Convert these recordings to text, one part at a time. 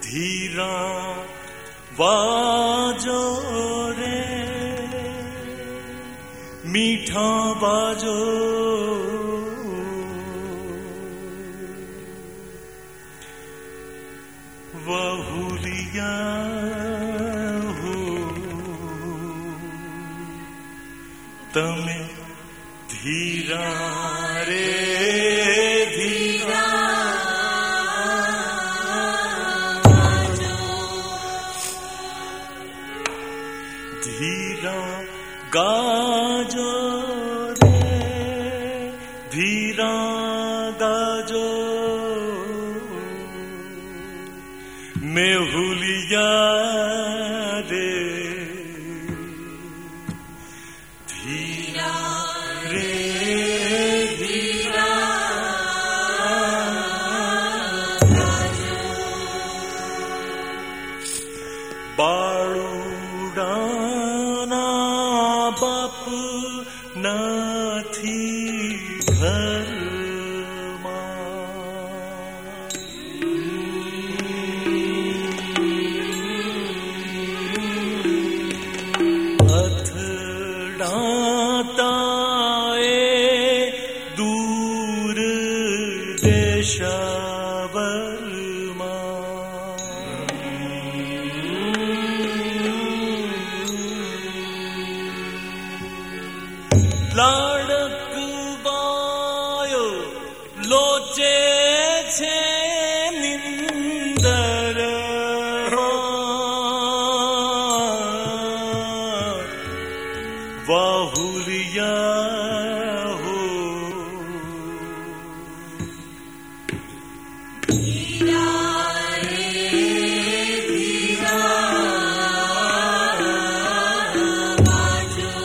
धीरा बाजो रे मीठा बाजो वहुलिया हो तमे धीरा रे धीरा धीरा गाजो रे धीरा गाजो मेहुलिया रे धीरा रे धीरा गाजो बाळुडाना बाप नाथी दूर देशावरमा लाडक बायो लोचे छे निंदर बाहुलिया हो धीरा रे धीरा बाजो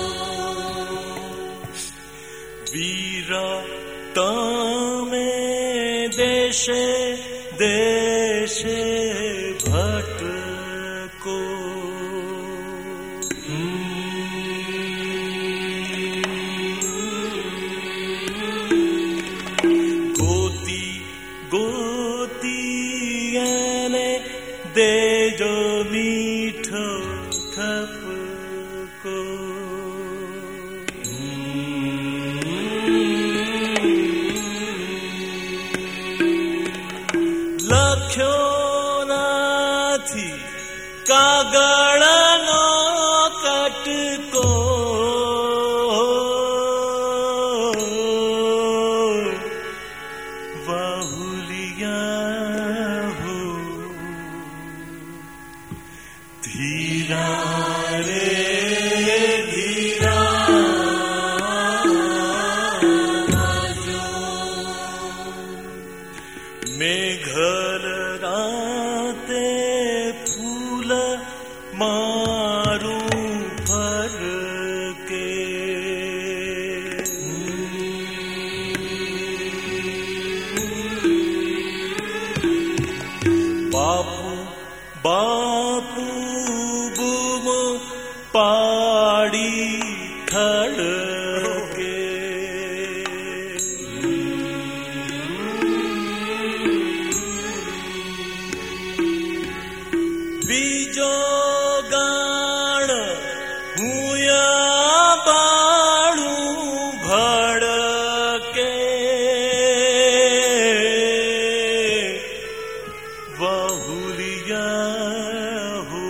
वीरा तमे देशे देशे भटको गोतियाने देजो मीठो थपको लख्यो नाथी कागळनो कटको बाहुलिया हो धीरा रे धीरा गाजो मेघल राते फूल मारू फर के बापू बापू बुम पाड़ी खड़के बीजो गाण हुया बाळू भड़के बाहुलिया हो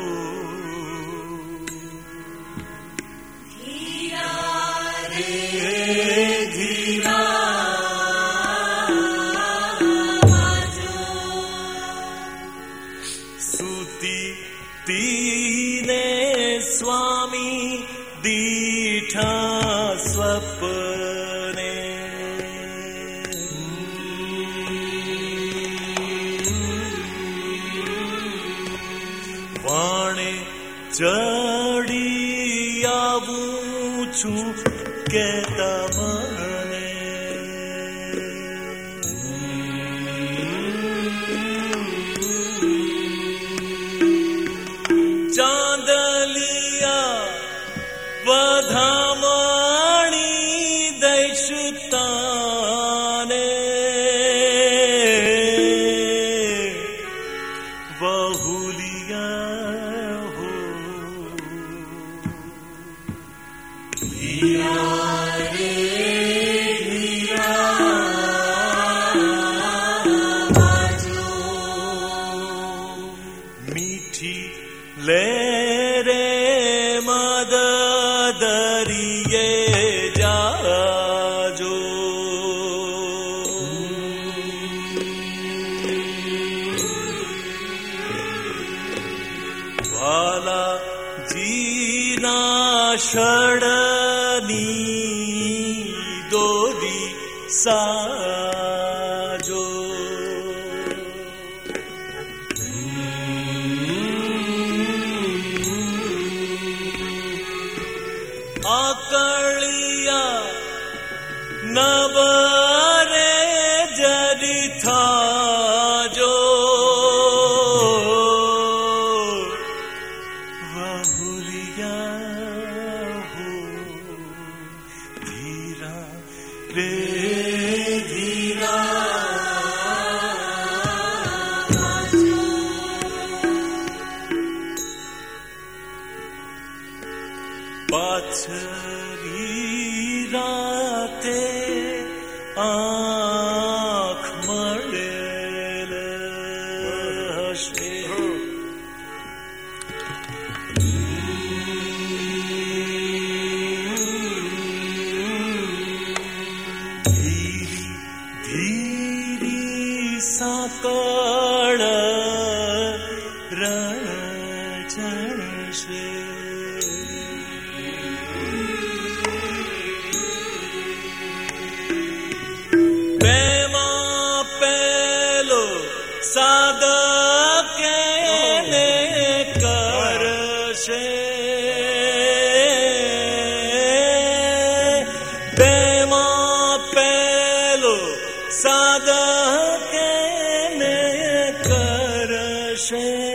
धीरा रे धीरा बाजो सूती तीने स्वामी दीठा स्वप्ने वाणे चढ़ी आवूं छू कहता मने चांदलिया वधामणी दैशुताने बहुलिया हो हीरा रे हीरा बाजो मीठी ले रे मद दरिए जाजो वाला जीना शरणनी दोरी साजो आकड़िया नवरे जरी था जो बहुलिया हो धीरा रे धीरा पाछरी राते आँख मड़ेल हसे धीरी धीरी साकड़ रण से सादके ने कर से बेमा पेलो सादके ने कर से